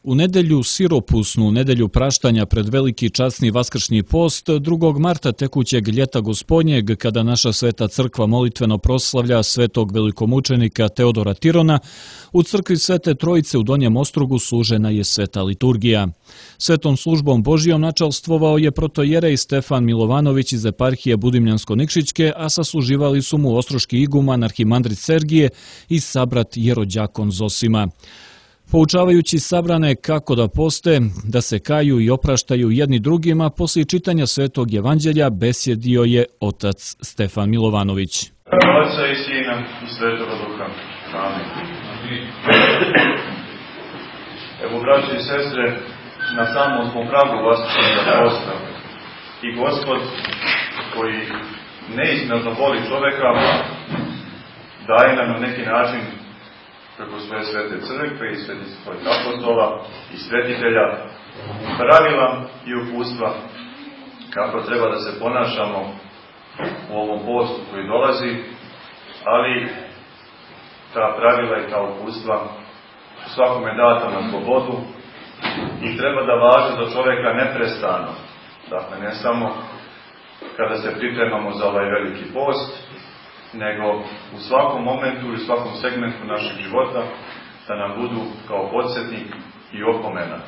U nedelju siropusnu, nedelju praštanja pred veliki časni vaskršnji post, 2. marta tekućeg ljeta gospodnjeg, kada naša sveta crkva molitveno proslavlja svetog velikomučenika Teodora Tirona, u crkvi Svete Trojice u Donjem Ostrugu služena je sveta liturgija. Svetom službom Božijom načalstvovao je protojerej Stefan Milovanović iz eparhije Budimljansko-Nikšićke, a sasluživali su mu ostroški iguman arhimandrit Sergije i sabrat jerođakon Zosima. Poučavajući sabrane kako da poste, da se kaju i opraštaju jedni drugima, poslije čitanja Svetog Evanđelja besjedio je otac Stefan Milovanović. Oca i Sina i Svetoga Duha. Amin. Evo, braći i sestre, na samom smo pragu vaskršnjega posta i Gospod, koji neizmjerno voli čoveka, daje nam na neki način preko svoje svete crkve i svetih svojih apostola i svetitelja pravila i upustva kako treba da se ponašamo u ovom postu koji dolazi, ali ta pravila i ta upustva svakome data na slobodu i treba da važe za čoveka neprestano. Dakle, ne samo kada se pripremamo za ovaj veliki post, nego u svakom momentu i u svakom segmentu našeg života da nam budu kao podsjetnik i opomena.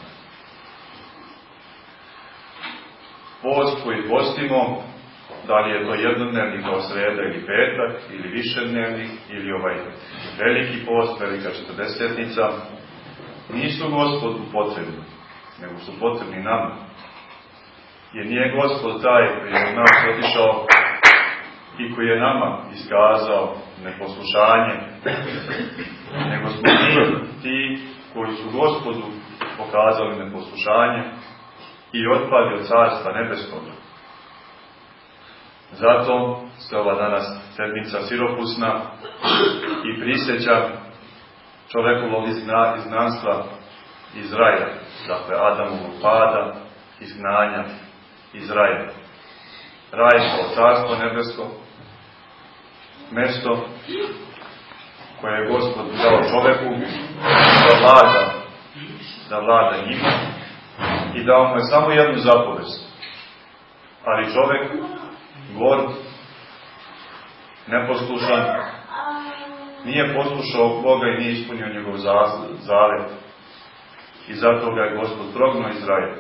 Post koji postimo, da li je to jednodnevni kao sreda ili petak, ili višednevni, ili ovaj veliki post, velika četrdesetnica, nisu Gospodu potrebni, nego su potrebni nama. Jer nije Gospod taj koji je od nas otišao i koji je nama iskazao neposlušanje, nego smo mi ti koji su Gospodu pokazali neposlušanje i otpali od Carstva nebeskog. Zato se ova danas sedmica siropusna i prisjeća čovekovog izgnanstva iz raja, dakle Adamovog pada, izgnanja iz raja. Raj kao Carstvo nebesko, mesto koje je Gospod dao čoveku da vlada njima i dao mu je samo jednu zapovest. Ali čovek, gord, neposlušan, nije poslušao Boga i nije ispunio njegov zavet. I zato ga je Gospod prognuo iz raja.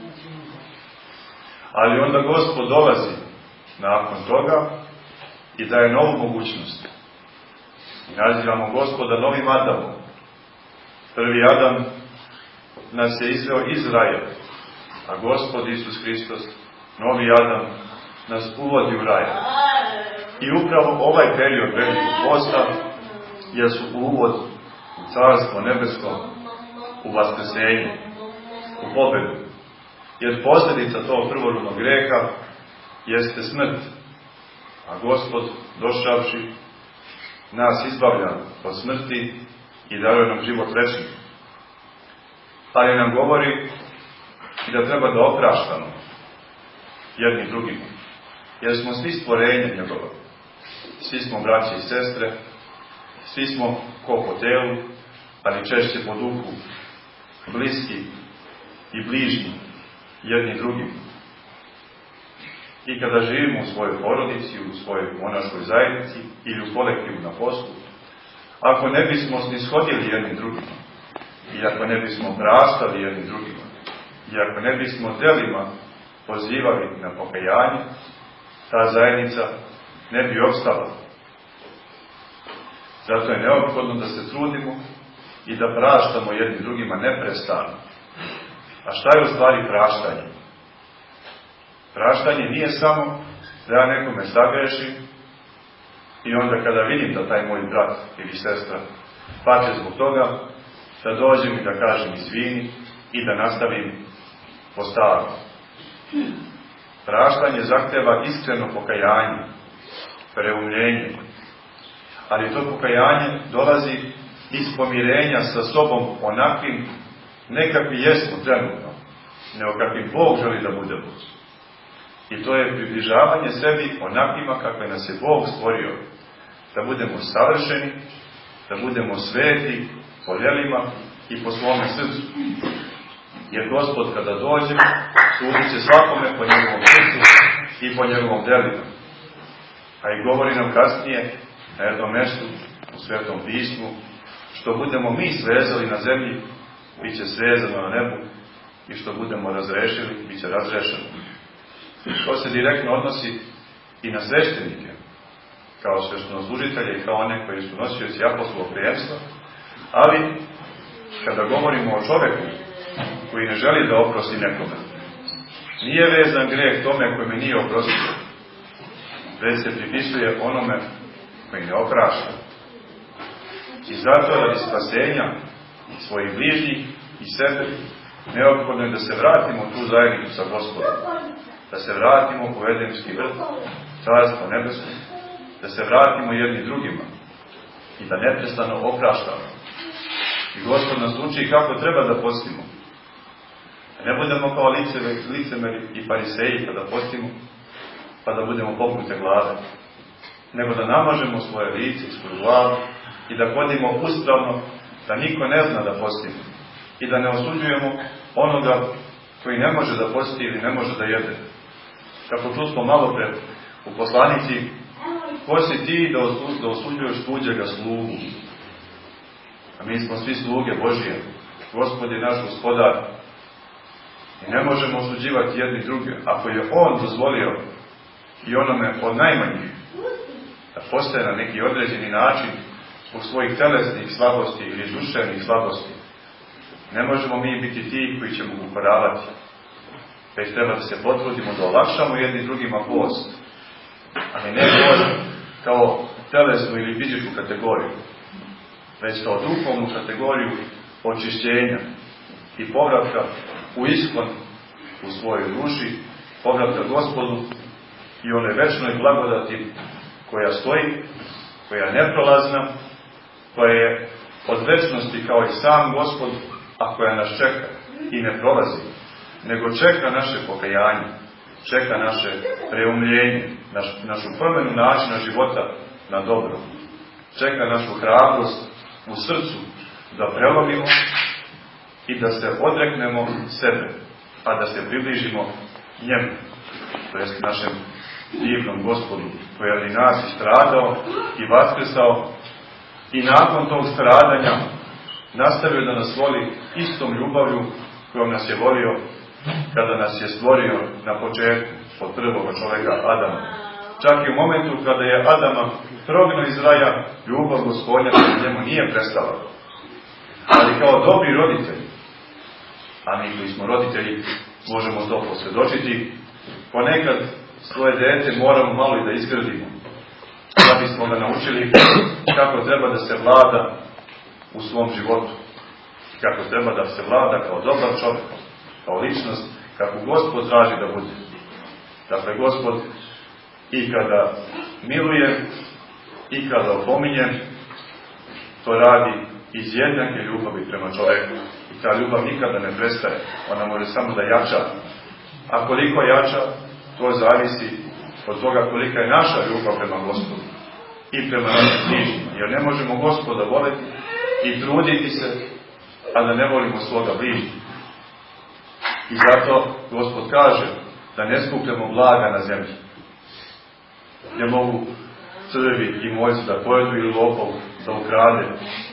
Ali onda Gospod dolazi nakon toga i daje novu mogućnost. I nazivamo Gospoda novim Adamom. Prvi Adam nas je izveo iz raja, a Gospod Isus Hristos, novi Adam, nas uvodi u raj. I upravo ovaj period velikog posta je su uvod u Carstvo nebesko, u vaskrsenje, u pobedu. Jer posljedica tog prvorodnog greha jeste smrt, a Gospod, došavši, nas izbavlja od smrti i daruje nam život večni. Ali nam govori i da treba da opraštamo jedni drugima. Jer smo svi stvorenja njegova. Svi smo braće i sestre, svi smo ko po telu, ali češće po duhu, bliski i bližnji jedni drugim. I kada živimo u svojoj porodici, u svojoj monaškoj zajednici ili u kolektivu na poslu, ako ne bismo snishodili jedni drugima, i ako ne bismo praštali jedni drugima, i ako ne bismo delima pozivali na pokajanje, ta zajednica ne bi opstala. Zato je neophodno da se trudimo i da praštamo jedni drugima neprestano. A šta je u stvari praštanje? Praštanje nije samo da ja nekome sagrešim i onda kada vidim da taj moj brat ili sestra pače zbog toga, da dođem i da kažem izvini i da nastavim po starom. Praštanje zahteva iskreno pokajanje, preumljenje, ali to pokajanje dolazi iz pomirenja sa sobom onakvim ne kakvi jesmo trenutno, nego kakvim Bog želi da budemo. I to je približavanje sebi onakvima kakve nas je Bog stvorio. Da budemo savršeni, da budemo sveti po djelima i po svome srcu. Jer Gospod kada dođe, sudit će svakome po njegovom srcu i po njegovom delima. A i govori nam kasnije na jednom mjestu u Svetom pismu, što budemo mi svezali na zemlji, bit će svezano na nebu, i što budemo razrešili, bit će razrešeno. To se direktno odnosi i na sveštenike, kao sveštenoslужitelje i kao one koji su nosioci apostolskog prijemstva, ali kada govorimo o čoveku koji ne želi da oprosti nekome, nije vezan greh tome koji mi nije oprostio, već se pripisuje onome koji ne oprašta. I zato radi spasenja svojih bližnjih i sebe neophodno je da se vratimo u tu zajednicu sa Gospodom, da se vratimo u Edemski vrt, Carstvo nebesko, da se vratimo jedni drugima i da neprestano opraštamo. I Gospod nas uči kako treba da postimo. Da ne budemo kao licemeri i fariseji kada postimo, pa da budemo popnute glave, nego da namažemo svoje lice i svoju glavu i da hodimo uspravno, da niko ne zna da postimo i da ne osuđujemo onoga koji ne može da posti ili ne može da jede. Kako čusmo malo pre u poslanici, ko si ti da osuđuješ tuđega slugu? A mi smo svi sluge Božije. Gospod je naš gospodar. I ne možemo osuđivati jedni druge. Ako je On dozvolio i onome od najmanjih da postaje na neki određeni način zbog svojih telesnih slabosti ili duševnih slabosti, ne možemo mi biti ti koji ćemo ga ukoravati. Već treba da se potrudimo da olakšamo jedni drugima post, ali ne kao telesnu ili fizičku kategoriju, već kao duhovnu kategoriju očišćenja i povratka u isklon u svojoj duši, povratka Gospodu i one večnoj blagodati koja stoji, koja je neprolazna, koja je od večnosti kao i sam Gospod, a koja nas čeka i ne prolazi, nego čeka naše pokajanje, čeka naše preumljenje, našu promjenu načina života na dobro, čeka našu hrabrost u srcu da prelomimo i da se odreknemo sebe, a da se približimo njemu, to jest našem divnom Gospodu, koji je nas istradao i vaskrsao i nakon tog stradanja nastavio da nas voli istom ljubavlju kojom nas je volio kada nas je stvorio na početku od prvog čoveka Adama. Čak i u momentu kada je Adama trognuo iz raja, ljubav Gospodnja prema njemu nije prestala. Ali kao dobri roditelji, a mi koji smo roditelji možemo to posvjedočiti, ponekad svoje dete moramo malo i da izgrdimo, da bismo ga naučili kako treba da se vlada u svom životu, kako treba da se vlada kao dobar čovjek, kao ličnost, kako Gospod traži da bude. Dakle, Gospod i kada miluje, i kada opominje, to radi iz jednake ljubavi prema čovjeku. I ta ljubav nikada ne prestaje, ona može samo da jača. A koliko jača, to zavisi od toga kolika je naša ljubav prema Gospodu i prema našim bližnjima. Jer ne možemo Gospoda voleti i truditi se, a da ne volimo svoga bližnjega. I zato Gospod kaže da ne skupljamo blaga na zemlji, gdje mogu crvi i moljci da pojedu ili lopov da ukrade,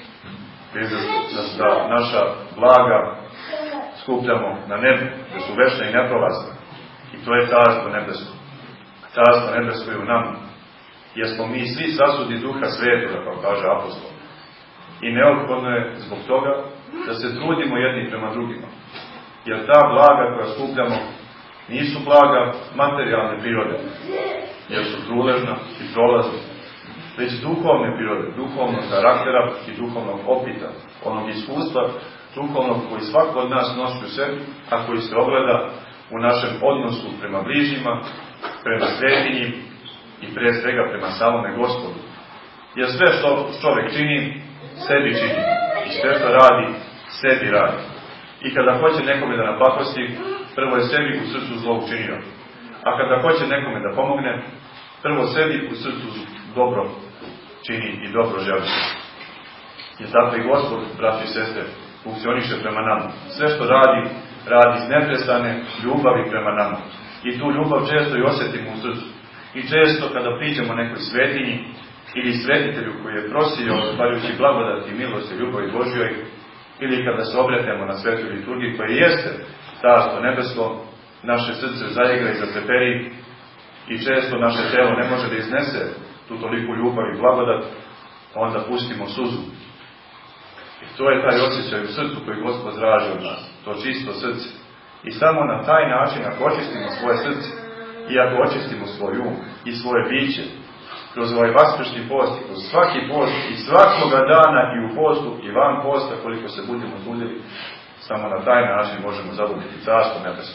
da naša blaga skupljamo na nebu, da su večne i neprolazne. I to je carstvo nebesko. Carstvo nebesko je u nama. Jer smo mi svi sasudi Duha Svetoga, kao kaže apostol. I neophodno je zbog toga da se trudimo jedni prema drugima. Jer ta blaga koja skupljamo nisu blaga materijalne prirode, jer su truležna i prolazna, već duhovne prirode, duhovnog karaktera i duhovnog opita, onog iskustva duhovnog koji svako od nas nosi u sebi, a koji se ogleda u našem odnosu prema bližnjima, prema svetinji i pre svega prema samome Gospodu. Jer sve što čovjek čini, sebi čini. I sve što radi, sebi radi. I kada hoće nekome da napakosti, prvo je sebi u srcu zlo učinio. A kada hoće nekome da pomogne, prvo sebi u srcu dobro čini i dobro želi. Jer tako i Gospod, braći i sestre, funkcioniše prema nama. Sve što radi, radi iz neprestane ljubavi prema nama. I tu ljubav često i osjetimo u srcu. I često kada priđemo nekoj svetinji ili svetitelju koji je prosio, zahvaljujući blagodati, milosti, ljubavi Božjoj, ili kada se obretemo na svetoj liturgiji koja jeste Carstvo nebesko, naše srce zaigra i zatreperi i često naše telo ne može da iznese tu toliku ljubav i blagodat, onda pustimo suzu. I to je taj osjećaj u srcu koji Gospod traži od nas, to čisto srce. I samo na taj način, ako očistimo svoje srce i ako očistimo svoj um i svoje biće, kroz ovaj vaskršnji post, kroz svaki post i svakoga dana i u postu i van posta, koliko se budemo trudili, samo na taj način možemo zadobiti Carstvo nebesko.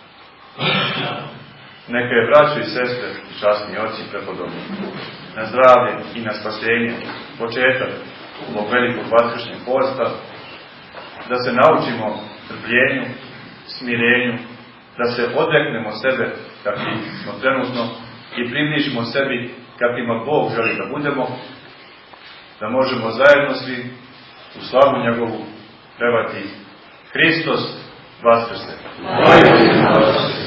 Neka je braćo i sestre i časni oci prepodobni na zdravlje i na spasenje, početak ovog velikog vaskršnjeg posta, da se naučimo trpljenju, smirenju, da se odreknemo sebe kakvi smo trenutno i približimo sebi kakvima Bog želi da budemo, da možemo zajedno svi u slavu njegovu pevati Hristos Vaskrse.